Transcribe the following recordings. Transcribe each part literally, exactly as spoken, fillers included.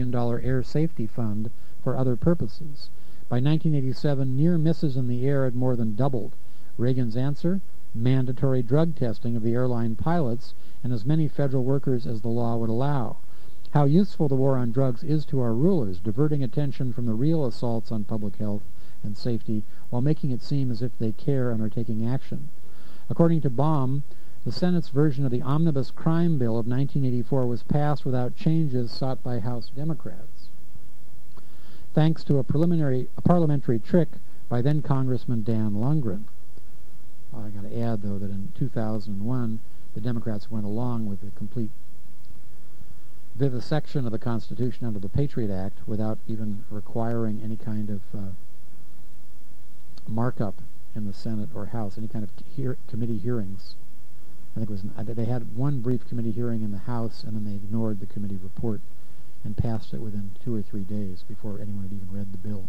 billion dollars air safety fund for other purposes. By nineteen eighty-seven, near misses in the air had more than doubled. Reagan's answer? Mandatory drug testing of the airline pilots and as many federal workers as the law would allow. How useful the war on drugs is to our rulers, diverting attention from the real assaults on public health and safety while making it seem as if they care and are taking action. According to Baum, the Senate's version of the Omnibus Crime Bill of nineteen eighty-four was passed without changes sought by House Democrats, thanks to a preliminary a parliamentary trick by then-Congressman Dan Lundgren. Well, I got to add, though, that in two thousand one, the Democrats went along with the complete vivisection of the Constitution under the Patriot Act without even requiring any kind of uh, markup in the Senate or House, any kind of hear committee hearings. I think it was they had one brief committee hearing in the House, and then they ignored the committee report and passed it within two or three days before anyone had even read the bill.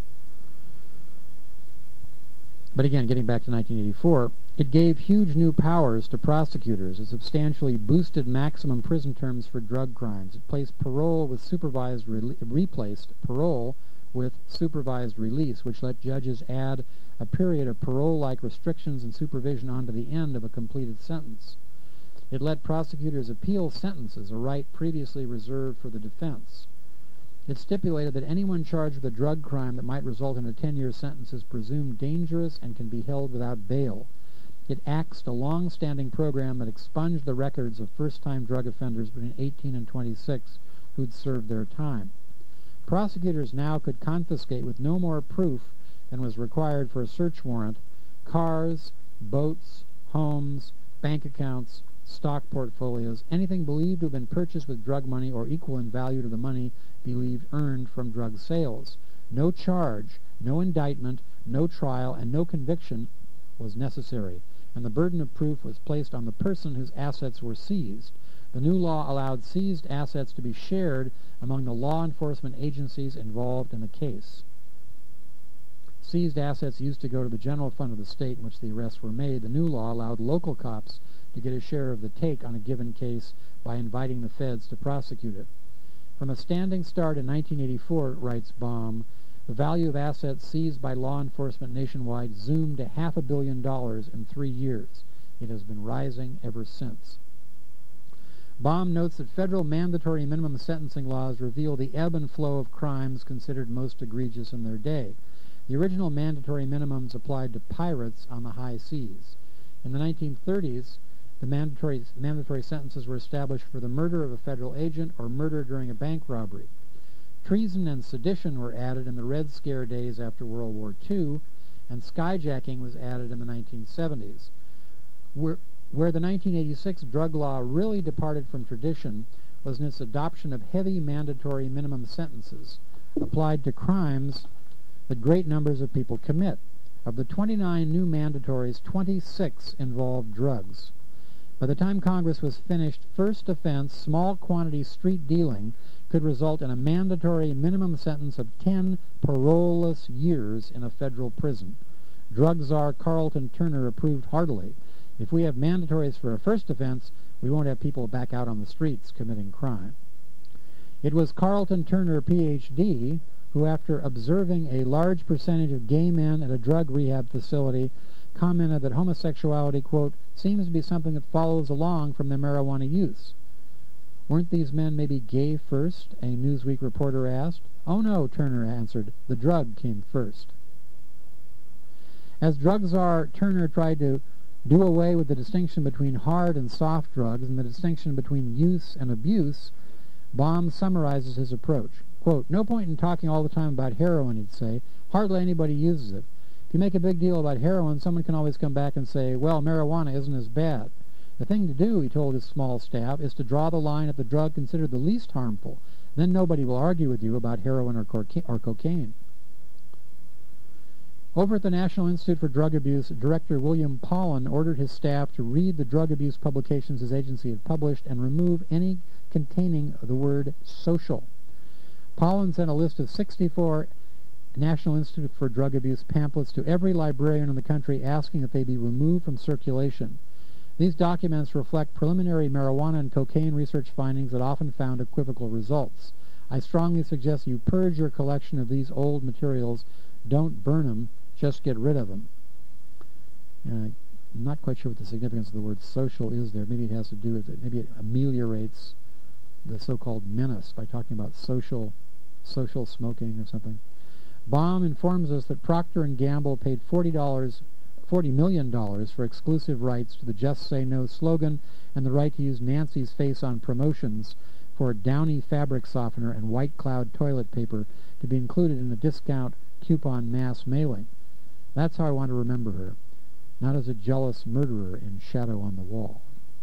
But again, getting back to nineteen eighty-four, it gave huge new powers to prosecutors. It substantially boosted maximum prison terms for drug crimes. It placed parole with supervised re- replaced parole with supervised release, which let judges add a period of parole-like restrictions and supervision onto the end of a completed sentence. It let prosecutors appeal sentences, a right previously reserved for the defense. It stipulated that anyone charged with a drug crime that might result in a ten-year sentence is presumed dangerous and can be held without bail. It axed a long-standing program that expunged the records of first-time drug offenders between eighteen and twenty-six who'd served their time. Prosecutors now could confiscate with no more proof than was required for a search warrant cars, boats, homes, bank accounts, stock portfolios, anything believed to have been purchased with drug money or equal in value to the money believed earned from drug sales. No charge, no indictment, no trial, and no conviction was necessary, and the burden of proof was placed on the person whose assets were seized. The new law allowed seized assets to be shared among the law enforcement agencies involved in the case. Seized assets used to go to the general fund of the state in which the arrests were made. The new law allowed local cops to get a share of the take on a given case by inviting the feds to prosecute it. From a standing start in nineteen eighty-four, writes Baum, the value of assets seized by law enforcement nationwide zoomed to half a billion dollars in three years. It has been rising ever since. Baum notes that federal mandatory minimum sentencing laws reveal the ebb and flow of crimes considered most egregious in their day. The original mandatory minimums applied to pirates on the high seas. In the nineteen thirties, the mandatory, mandatory sentences were established for the murder of a federal agent or murder during a bank robbery. Treason and sedition were added in the Red Scare days after World War Two, and skyjacking was added in the nineteen seventies. Where, where the nineteen eighty-six drug law really departed from tradition was in its adoption of heavy mandatory minimum sentences applied to crimes that great numbers of people commit. Of the twenty-nine new mandatories, twenty-six involved drugs. By the time Congress was finished, first offense, small quantity street dealing, could result in a mandatory minimum sentence of ten paroleless years in a federal prison. Drug czar Carlton Turner approved heartily. If we have mandatories for a first offense, we won't have people back out on the streets committing crime. It was Carlton Turner, P H D, who, after observing a large percentage of gay men at a drug rehab facility, commented that homosexuality, quote, seems to be something that follows along from their marijuana use. Weren't these men maybe gay first? A Newsweek reporter asked. Oh no, Turner answered. The drug came first. As drug czar, Turner tried to do away with the distinction between hard and soft drugs and the distinction between use and abuse. Baum summarizes his approach. Quote, no point in talking all the time about heroin, he'd say. Hardly anybody uses it. If you make a big deal about heroin, someone can always come back and say, well, marijuana isn't as bad. The thing to do, he told his small staff, is to draw the line at the drug considered the least harmful. Then nobody will argue with you about heroin or, corca- or cocaine. Over at the National Institute for Drug Abuse, Director William Pollan ordered his staff to read the drug abuse publications his agency had published and remove any containing the word social. Pollan sent a list of sixty-four National Institute for Drug Abuse pamphlets to every librarian in the country asking that they be removed from circulation. These documents reflect preliminary marijuana and cocaine research findings that often found equivocal results. I strongly suggest you purge your collection of these old materials. Don't burn them, just get rid of them. Uh, I'm not quite sure what the significance of the word social is there. Maybe it has to do with it. Maybe it ameliorates the so-called menace by talking about social social smoking or something. Baum informs us that Procter and Gamble paid forty dollars, forty million dollars for exclusive rights to the Just Say No slogan and the right to use Nancy's face on promotions for Downy fabric softener and White Cloud toilet paper to be included in the discount coupon mass mailing. That's how I want to remember her, not as a jealous murderer in Shadow on the Wall.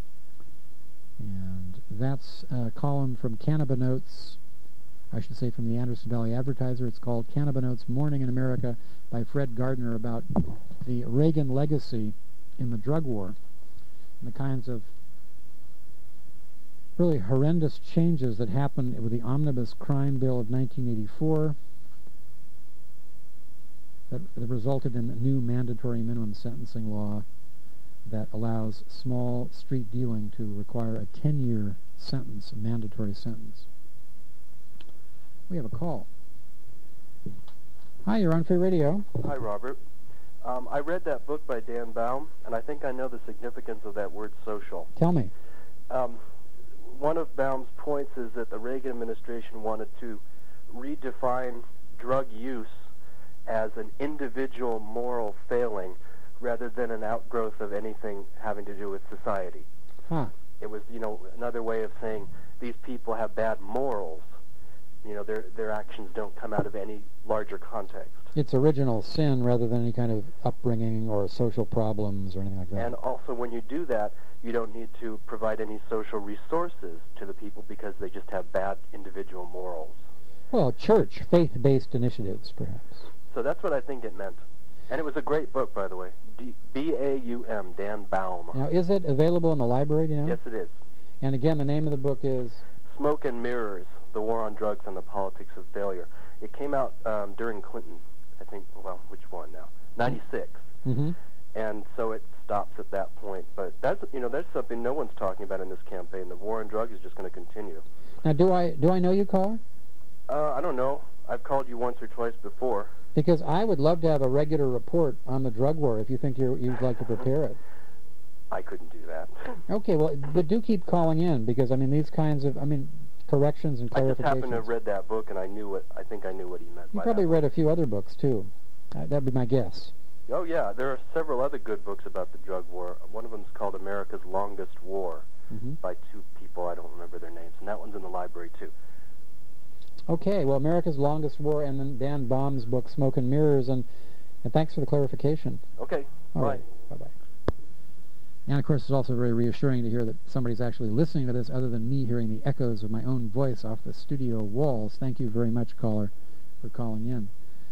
And that's a column from Cannabinotes, I should say from the Anderson Valley Advertiser. It's called Cannabinotes Morning in America by Fred Gardner, about the Reagan legacy in the drug war and the kinds of really horrendous changes that happened with the Omnibus Crime Bill of nineteen eighty-four that, that resulted in a new mandatory minimum sentencing law that allows small street dealing to require a ten-year sentence, a mandatory sentence. We have a call. Hi, you're on Free Radio. Hi, Robert. Um, I read that book by Dan Baum, and I think I know the significance of that word social. Tell me. Um, one of Baum's points is that the Reagan administration wanted to redefine drug use as an individual moral failing rather than an outgrowth of anything having to do with society. Huh. It was, you know, another way of saying these people have bad morals. You know, their their actions don't come out of any larger context. It's original sin rather than any kind of upbringing or social problems or anything like that. And also, when you do that, you don't need to provide any social resources to the people because they just have bad individual morals. Well, church, faith-based initiatives, perhaps. So that's what I think it meant. And it was a great book, by the way. D- B A U M, Dan Baum. Now, is it available in the library, do you know? Yes, it is. And again, the name of the book is? Smoke and Mirrors, The War on Drugs and the Politics of Failure. It came out um, during Clinton, I think, well, which one now? ninety-six. Mm-hmm. And so it stops at that point. But that's, you know, that's something no one's talking about in this campaign. The war on drugs is just going to continue. Now, do I do I know you, caller? Uh, I don't know. I've called you once or twice before. Because I would love to have a regular report on the drug war if you think you're, you'd like to prepare it. I couldn't do that. Okay, well, but do keep calling in because, I mean, these kinds of, I mean, corrections and clarifications. I just happened to have read that book, and I knew what, I think I knew what he meant You by probably that. read a few other books, too. Uh, that'd be my guess. Oh, yeah. There are several other good books about the drug war. One of them is called America's Longest War mm-hmm. by two people. I don't remember their names. And that one's in the library, too. Okay, well, America's Longest War and then Dan Baum's book, Smoke and Mirrors, and, and thanks for the clarification. Okay, All bye. Right. Bye-bye. And, of course, it's also very reassuring to hear that somebody's actually listening to this other than me hearing the echoes of my own voice off the studio walls. Thank you very much, caller, for calling in.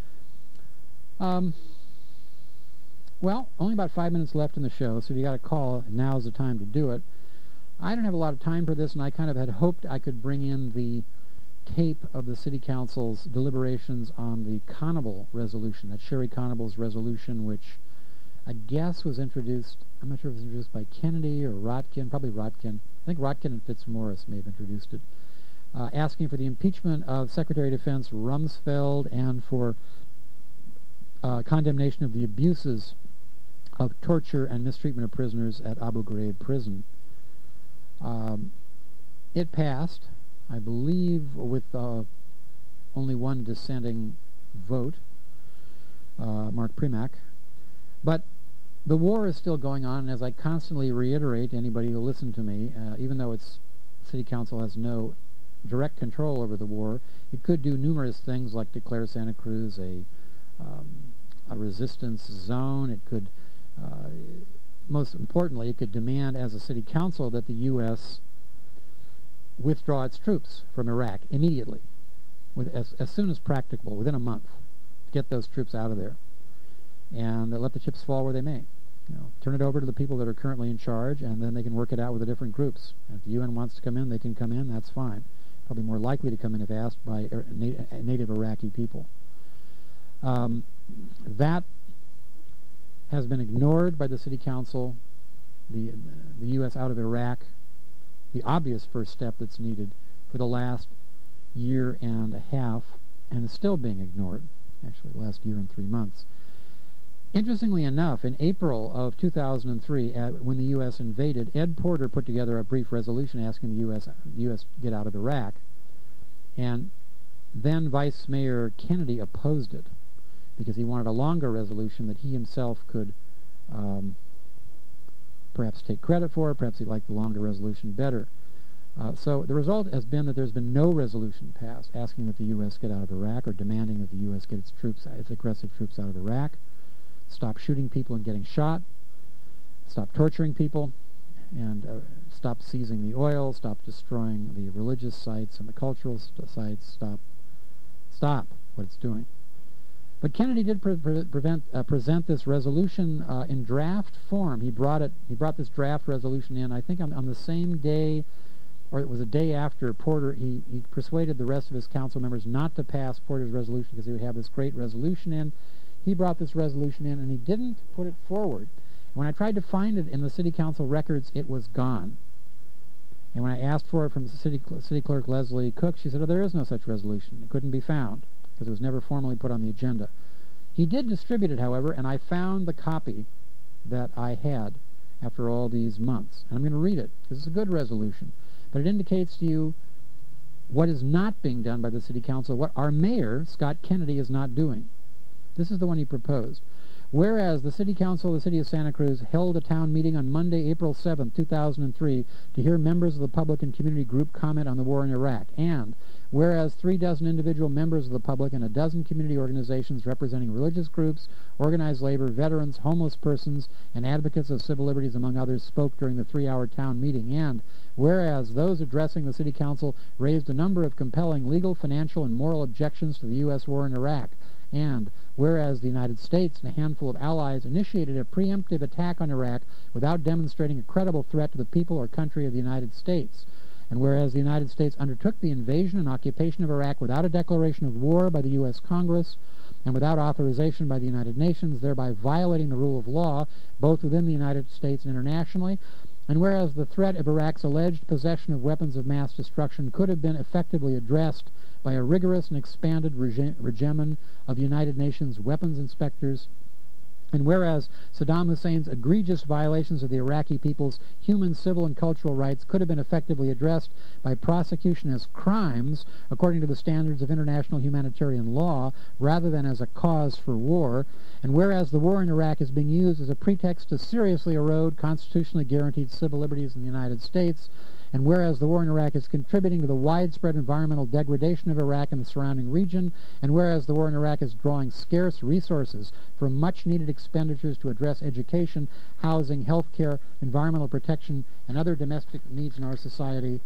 Um, well, only about five minutes left in the show, so if you got a call, now's the time to do it. I don't have a lot of time for this, and I kind of had hoped I could bring in the tape of the City Council's deliberations on the Conable resolution, that Sherry Conable's resolution, which I guess was introduced, I'm not sure if it was introduced by Kennedy or Rotkin, probably Rotkin. I think Rotkin and Fitzmaurice may have introduced it, uh, asking for the impeachment of Secretary of Defense Rumsfeld and for uh, condemnation of the abuses of torture and mistreatment of prisoners at Abu Ghraib prison. Um, it passed, I believe, with uh, only one dissenting vote, uh, Mark Primack. But the war is still going on, and as I constantly reiterate to anybody who will listen to me, uh, even though its City Council has no direct control over the war, it could do numerous things like declare Santa Cruz a, um, a resistance zone. It could, uh, most importantly, it could demand as a City Council that the U S withdraw its troops from Iraq immediately, with, as, as soon as practicable, within a month, get those troops out of there, and uh, let the chips fall where they may. You know, turn it over to the people that are currently in charge, and then they can work it out with the different groups. And if the U N wants to come in, they can come in, that's fine. Probably more likely to come in if asked by er, na- native Iraqi people. Um, that has been ignored by the City Council, the, the U S out of Iraq, the obvious first step that's needed for the last year and a half and is still being ignored, actually the last year and three months. Interestingly enough, in April of two thousand three, uh, when the U S invaded, Ed Porter put together a brief resolution asking the U S the U S get out of Iraq, and then Vice Mayor Kennedy opposed it because he wanted a longer resolution that he himself could um, perhaps take credit for. Perhaps he liked the longer resolution better. Uh, so the result has been that there's been no resolution passed asking that the U S get out of Iraq or demanding that the U S get its troops, its aggressive troops out of Iraq, stop shooting people and getting shot, stop torturing people, and uh, stop seizing the oil, stop destroying the religious sites and the cultural st- sites, stop, stop what it's doing. But Kennedy did pre- pre- prevent, uh, present this resolution uh, in draft form. He brought it. He brought this draft resolution in, I think, on, on the same day, or it was a day after Porter. He, he persuaded the rest of his council members not to pass Porter's resolution because he would have this great resolution in. He brought this resolution in, and he didn't put it forward. When I tried to find it in the city council records, it was gone. And when I asked for it from the city, city clerk Leslie Cook, she said, oh, there is no such resolution. It couldn't be found because it was never formally put on the agenda. He did distribute it, however, and I found the copy that I had after all these months. And I'm going to read it because it's a good resolution. But it indicates to you what is not being done by the city council, what our mayor, Scott Kennedy, is not doing. This is the one he proposed. Whereas the City Council of the City of Santa Cruz held a town meeting on Monday, April seventh, two thousand three, to hear members of the public and community group comment on the war in Iraq. And whereas three dozen individual members of the public and a dozen community organizations representing religious groups, organized labor, veterans, homeless persons, and advocates of civil liberties, among others, spoke during the three-hour town meeting. And whereas those addressing the City Council raised a number of compelling legal, financial, and moral objections to the U S war in Iraq. And whereas the United States and a handful of allies initiated a preemptive attack on Iraq without demonstrating a credible threat to the people or country of the United States. And whereas the United States undertook the invasion and occupation of Iraq without a declaration of war by the U S Congress and without authorization by the United Nations, thereby violating the rule of law both within the United States and internationally. And whereas the threat of Iraq's alleged possession of weapons of mass destruction could have been effectively addressed by a rigorous and expanded regi- regimen of United Nations weapons inspectors, and whereas Saddam Hussein's egregious violations of the Iraqi people's human, civil, and cultural rights could have been effectively addressed by prosecution as crimes according to the standards of international humanitarian law rather than as a cause for war, and whereas the war in Iraq is being used as a pretext to seriously erode constitutionally guaranteed civil liberties in the United States, and whereas the war in Iraq is contributing to the widespread environmental degradation of Iraq and the surrounding region, and whereas the war in Iraq is drawing scarce resources from much-needed expenditures to address education, housing, health care, environmental protection, and other domestic needs in our society,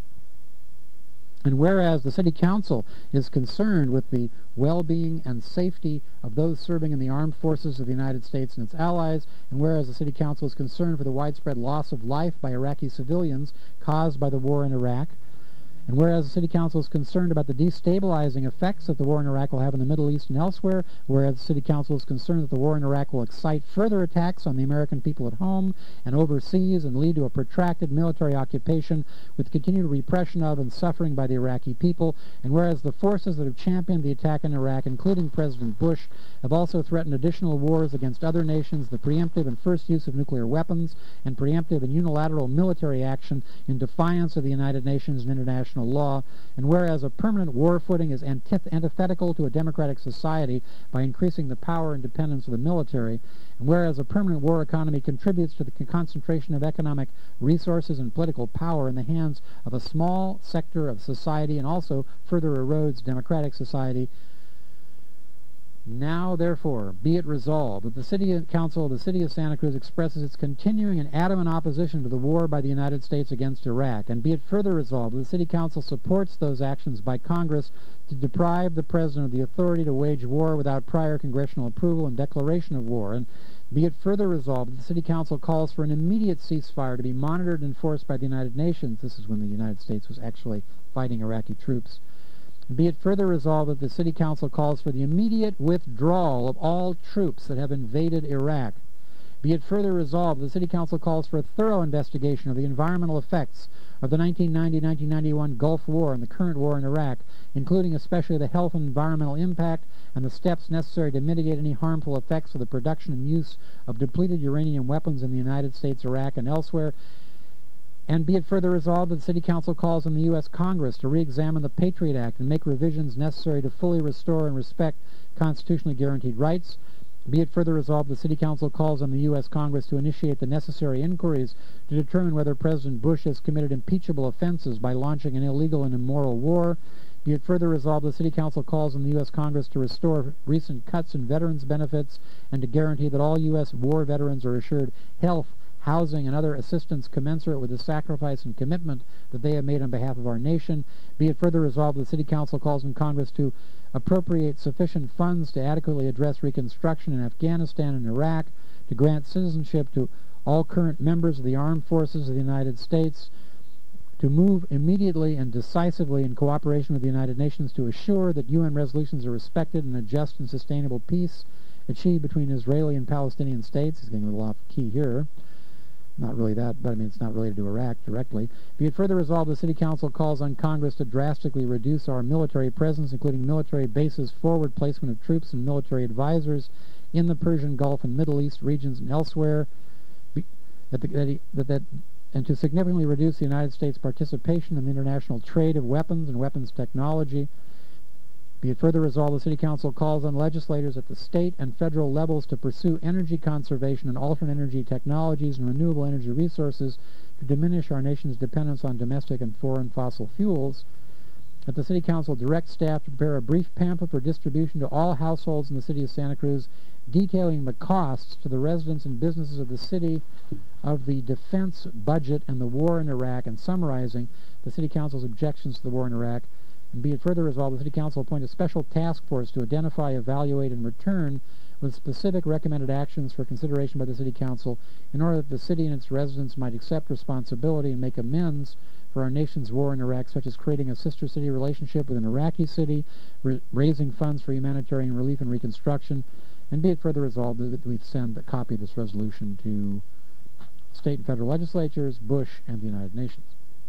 and whereas the City Council is concerned with the well-being and safety of those serving in the armed forces of the United States and its allies, and whereas the City Council is concerned for the widespread loss of life by Iraqi civilians caused by the war in Iraq, and whereas the City Council is concerned about the destabilizing effects that the war in Iraq will have in the Middle East and elsewhere, whereas the City Council is concerned that the war in Iraq will excite further attacks on the American people at home and overseas and lead to a protracted military occupation with continued repression of and suffering by the Iraqi people, and whereas the forces that have championed the attack in Iraq, including President Bush, have also threatened additional wars against other nations, the preemptive and first use of nuclear weapons, and preemptive and unilateral military action in defiance of the United Nations and international law, and whereas a permanent war footing is antith- antithetical to a democratic society by increasing the power and dependence of the military, and whereas a permanent war economy contributes to the con- concentration of economic resources and political power in the hands of a small sector of society and also further erodes democratic society, now, therefore, be it resolved that the City Council of the City of Santa Cruz expresses its continuing and adamant opposition to the war by the United States against Iraq, and be it further resolved that the City Council supports those actions by Congress to deprive the President of the authority to wage war without prior congressional approval and declaration of war, and be it further resolved that the City Council calls for an immediate ceasefire to be monitored and enforced by the United Nations. This is when the United States was actually fighting Iraqi troops. Be it further resolved that the City Council calls for the immediate withdrawal of all troops that have invaded Iraq, Be it further resolved, the City Council calls for a thorough investigation of the environmental effects of the nineteen ninety to nineteen ninety-one Gulf War and the current war in Iraq, including especially the health and environmental impact and the steps necessary to mitigate any harmful effects of the production and use of depleted uranium weapons in the United States, Iraq, and elsewhere. And be it further resolved that the City Council calls on the U S Congress to re-examine the Patriot Act and make revisions necessary to fully restore and respect constitutionally guaranteed rights. Be it further resolved, the City Council calls on the U S Congress to initiate the necessary inquiries to determine whether President Bush has committed impeachable offenses by launching an illegal and immoral war. Be it further resolved, the City Council calls on the U S Congress to restore recent cuts in veterans' benefits and to guarantee that all U S war veterans are assured health, housing, and other assistance commensurate with the sacrifice and commitment that they have made on behalf of our nation. Be it further resolved, the City Council calls on Congress to appropriate sufficient funds to adequately address reconstruction in Afghanistan and Iraq, to grant citizenship to all current members of the armed forces of the United States, to move immediately and decisively in cooperation with the United Nations to assure that U N resolutions are respected and a just and sustainable peace achieved between Israeli and Palestinian states. He's getting a little off key here. Not really that, but I mean, it's not related to Iraq directly. Be it further resolved, the City Council calls on Congress to drastically reduce our military presence, including military bases, forward placement of troops and military advisors in the Persian Gulf and Middle East regions and elsewhere, Be, that, the, that, he, that, that, and to significantly reduce the United States' participation in the international trade of weapons and weapons technology. Be it further resolved, the City Council calls on legislators at the state and federal levels to pursue energy conservation and alternate energy technologies and renewable energy resources to diminish our nation's dependence on domestic and foreign fossil fuels. That the City Council direct staff to prepare a brief pamphlet for distribution to all households in the city of Santa Cruz, detailing the costs to the residents and businesses of the city of the defense budget and the war in Iraq, and summarizing the City Council's objections to the war in Iraq. And be it further resolved, the City Council appoint a special task force to identify, evaluate, and return with specific recommended actions for consideration by the City Council in order that the city and its residents might accept responsibility and make amends for our nation's war in Iraq, such as creating a sister city relationship with an Iraqi city, raising funds for humanitarian relief and reconstruction. And be it further resolved that we send a copy of this resolution to state and federal legislatures, Bush, and the United Nations.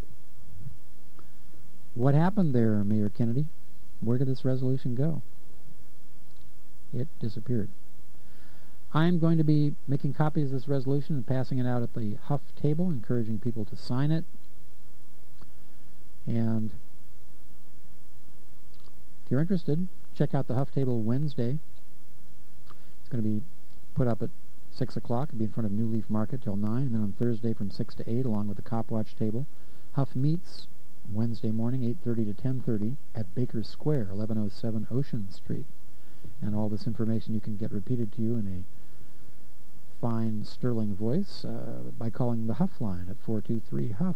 What happened there, Mayor Kennedy? Where did this resolution go? It disappeared. I'm going to be making copies of this resolution and passing it out at the Huff table, encouraging people to sign it. And if you're interested, check out the Huff table Wednesday. It's going to be put up at six o'clock. It'll be in front of New Leaf Market till nine, and then on Thursday from six to eight, along with the Copwatch table. Huff meets Wednesday morning, eight thirty to ten thirty, at Baker Square, eleven oh seven Ocean Street. And all this information you can get repeated to you in a fine, sterling voice uh, by calling the Huff line at four two three Huff.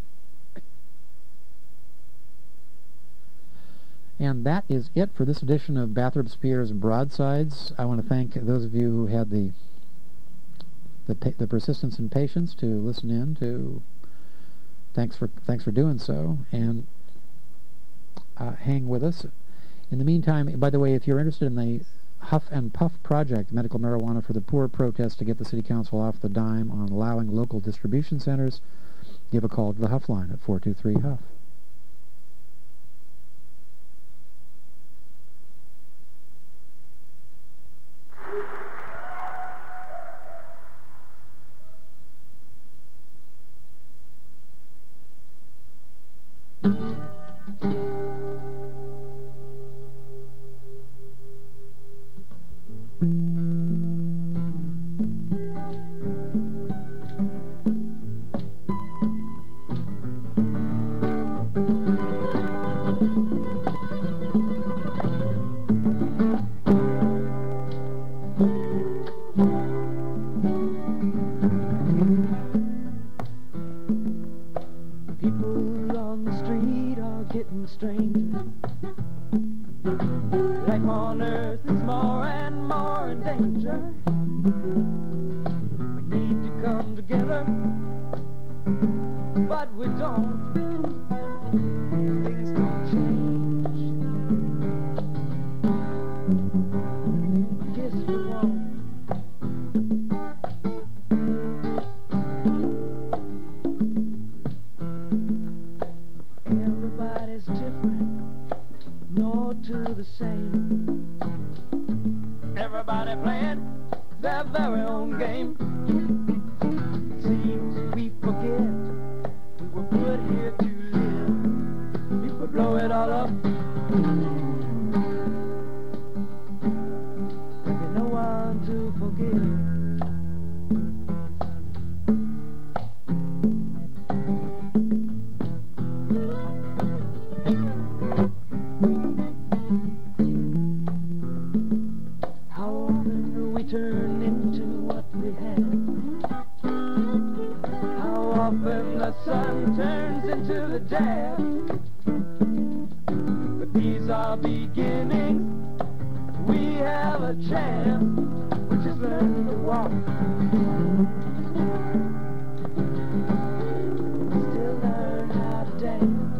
And that is it for this edition of Bathrop Spears and Broadsides. I want to thank those of you who had the the, pa- the persistence and patience to listen in to. Thanks for thanks for doing so, and uh, hang with us. In the meantime, by the way, if you're interested in the Huff and Puff project, Medical Marijuana for the Poor protest to get the City Council off the dime on allowing local distribution centers, give a call to the Huff line at four two three Huff. the same. Everybody playing their very own game. Seems we forget we were put here to live. People blow it all up. There's no one to forgive. Sun turns into the jam. But these are beginnings. We have a chance. We're just learning to walk. We still learn how to dance.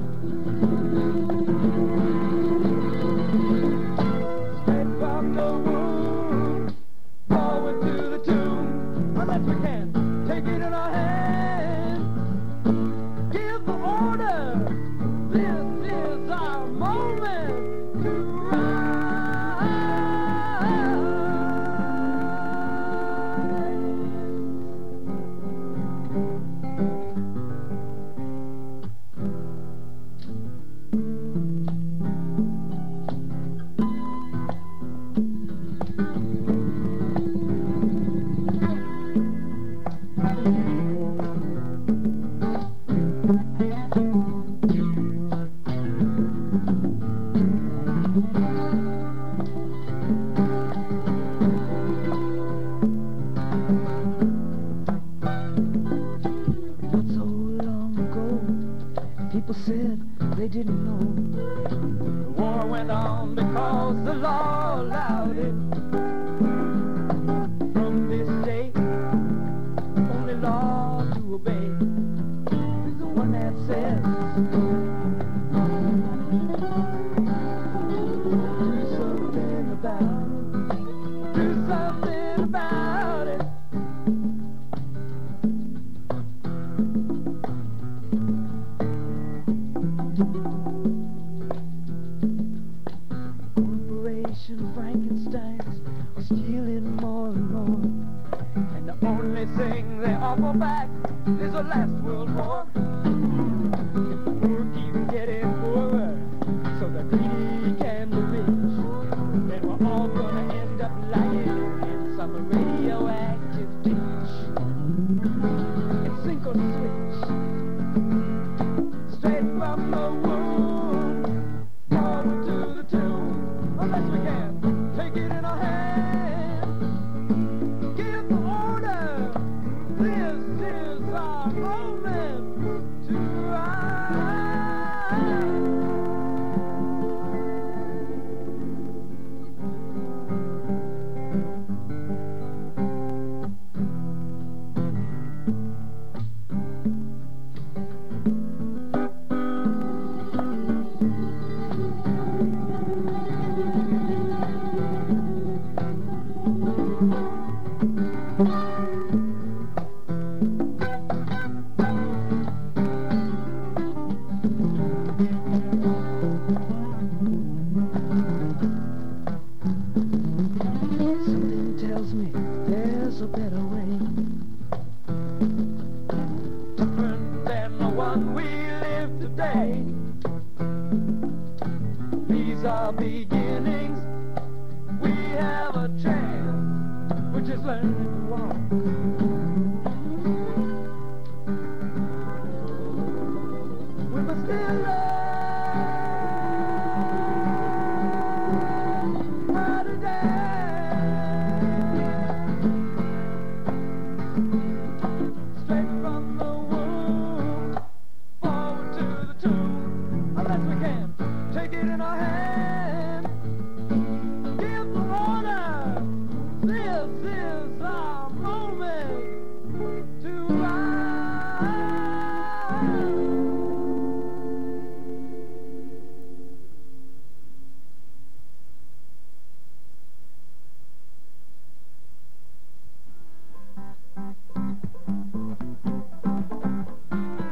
Straight from the womb, forward to the tomb. Unless we can take it in our hands.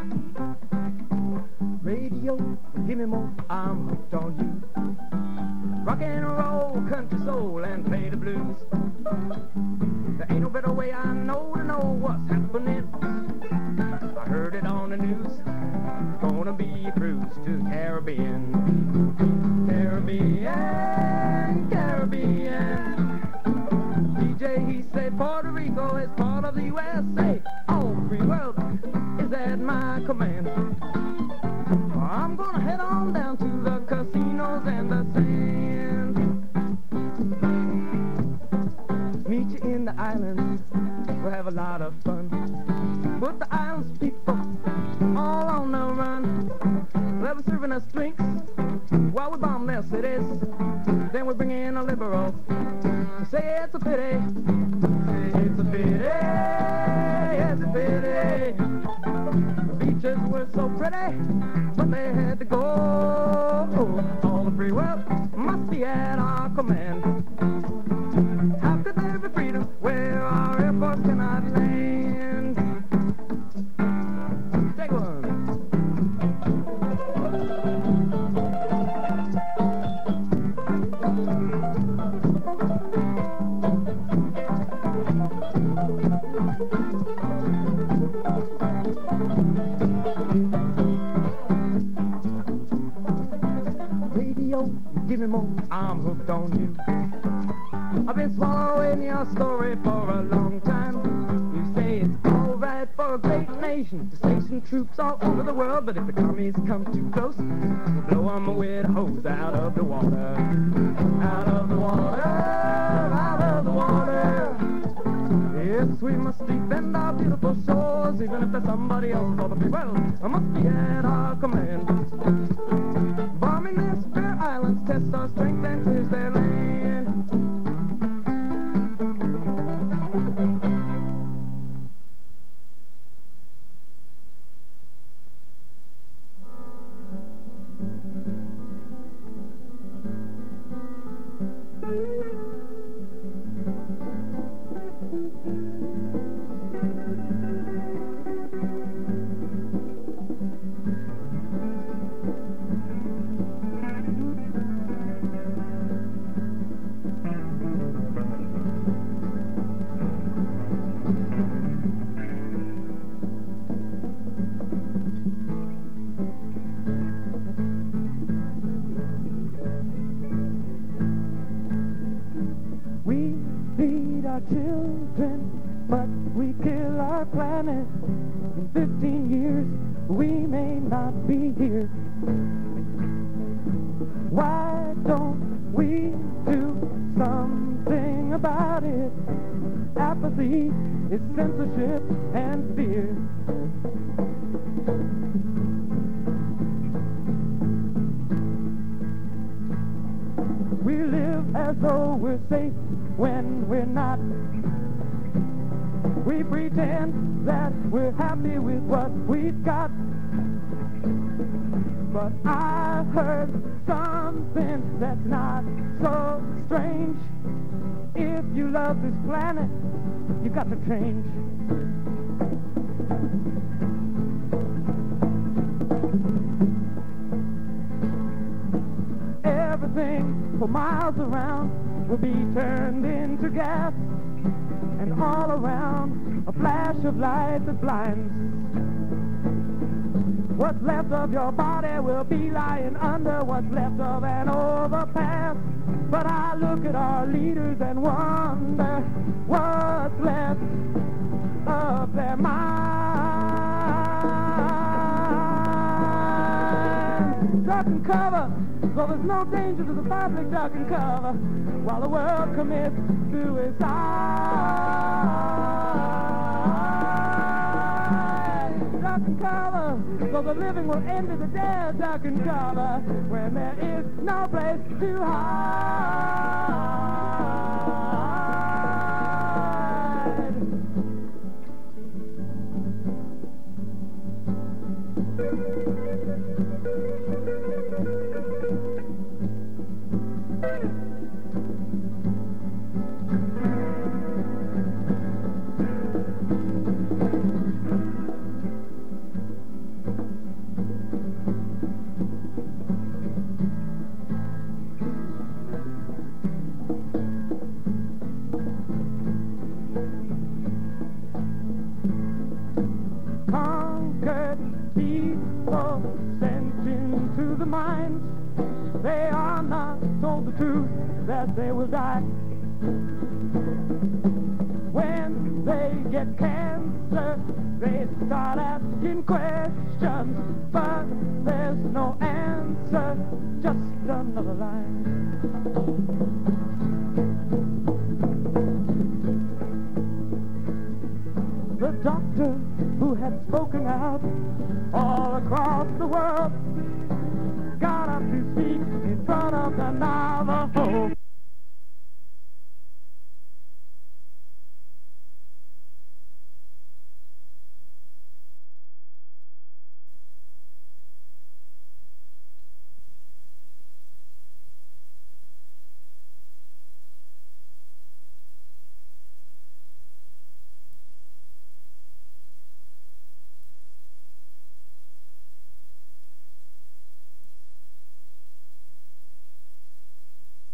Radio, give me more, I'm hooked on you. rock and roll, country soul, and play the blues. There ain't no better way I know to know what's happening. I heard it on the news. Gonna be a cruise to the Caribbean. Caribbean, Caribbean. D J, he said Puerto Rico is part of the U S A. All the free world is at my command. I'm gonna head on down to the casinos and the sand. Meet you in the islands, we'll have a lot of fun. Put the islands people all on the run. They'll be serving us drinks while we bomb their cities. Then we bring in a liberal. Say it's a pity, say it's a pity, it's a pity. The beaches were so pretty, but they had to go. All the free world must be at our command. How could there be freedom where our airports cannot land? Take one. Radio, give me more, I'm hooked on you. I've been swallowing your story for a long time. You say it's alright for a great nation to station troops all over the world, but if the commies come too close, we'll blow them with a hose out of the water. Out of the water, out of the water. Yes, we must defend our beautiful shores, even if there's somebody else for the free world. I must be at our command. Bombing their spare islands tests our strength and clears their land. Children, but we kill our planet. In fifteen years, we may not be here. Why don't we do something about it? Apathy is censorship and fear. We live as though we're safe when we're not. We pretend that we're happy with what we've got. But I heard something that's not so strange. If you love this planet, you got to change. Everything for miles around will be turned into gas, and all around a flash of light that blinds. What's left of your body will be lying under what's left of an overpass. But I look at our leaders and wonder what's left of their minds. Duck and cover, so there's no danger to the public. Duck and cover while the world commits suicide. Duck and cover, so the living will envy the dead. Duck and cover when there is no place to hide. people sent into the mines, they are not told the truth that they will die. When they get cancer, they start asking questions, but there's no answer, just another line. The doctor who had spoken out all across the world